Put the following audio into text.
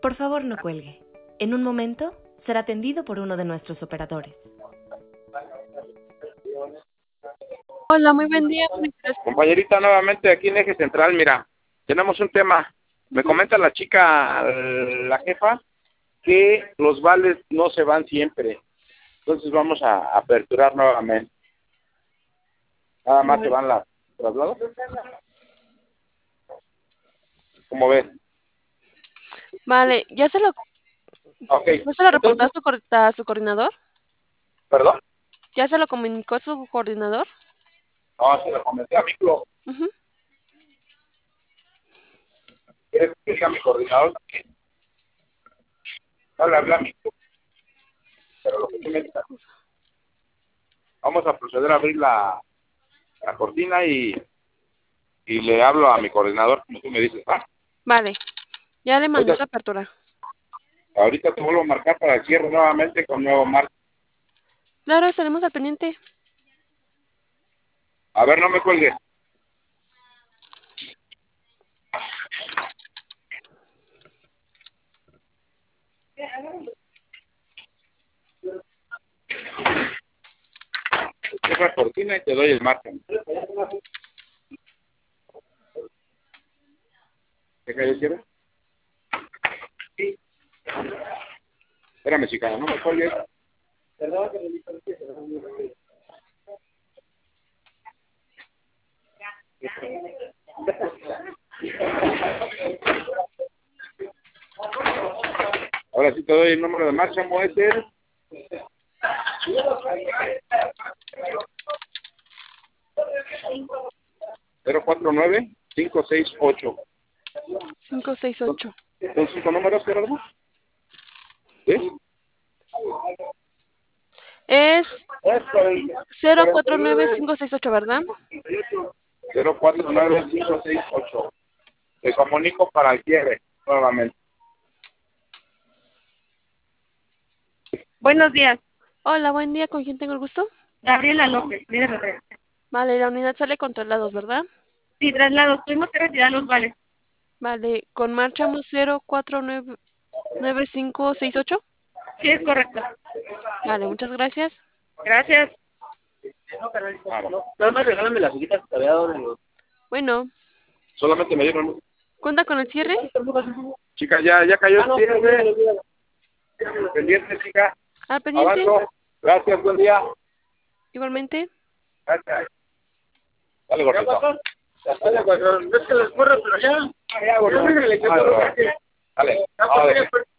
Por favor, no cuelgue. En un momento será atendido por uno de nuestros operadores. Hola, muy buen día. Compañerita, nuevamente aquí en Eje Central, mira, tenemos un tema. Me comenta la chica, la jefa, que los vales no se van siempre. Entonces vamos a aperturar nuevamente. Nada más se van las traslados. ¿Cómo ves? Vale, ¿ya se lo, Okay. ¿no se lo reportó a su coordinador? ¿Perdón? ¿Ya se lo comunicó a su coordinador? No, se lo comenté a Micro. Ujú. ¿Quieres que diga mi coordinador también? No le hablé a Micro. Pero lo que sí me diga. Vamos a proceder a abrir la cortina y le hablo a mi coordinador, como tú me dices. Vale, ya le mandé Ahorita- la apertura. Ahorita te vuelvo a marcar para el cierre nuevamente con nuevo marco. Claro, estaremos al pendiente. A ver, no me cuelgues. Cierra la cortina y te doy el marco. ¿Deja yo cierre? Sí. Espérame, chica, no me cuelgues. Perdón, que me distancié. Ahora sí te doy el número de marcha, Moeser. 049-568. 568. ¿Son 5 números, Gerardo? ¿Sí? Es 049568, ¿verdad? 049-568. Te comunico para el cierre, nuevamente. Buenos días, Hola, buen día. ¿Con quién tengo el gusto? Gabriela López, líder de red. Vale, la unidad sale con traslados, ¿verdad? Sí, traslados, tuvimos que retirar los vales. Vale, con marchamos 0499568. Sí, es correcto. Vale, muchas gracias. Gracias. Nada más regálame las hojitas que te había dado. Bueno, Solamente me dieron... ¿cuenta con el cierre? Chica, ya cayó el cierre. Pendiente, chica. Al pendiente. Avanzo. Gracias, buen día. Igualmente. Gracias. Dale, gordito. No es que les corra, pero ya. Ya, gordito. Dale. Dale.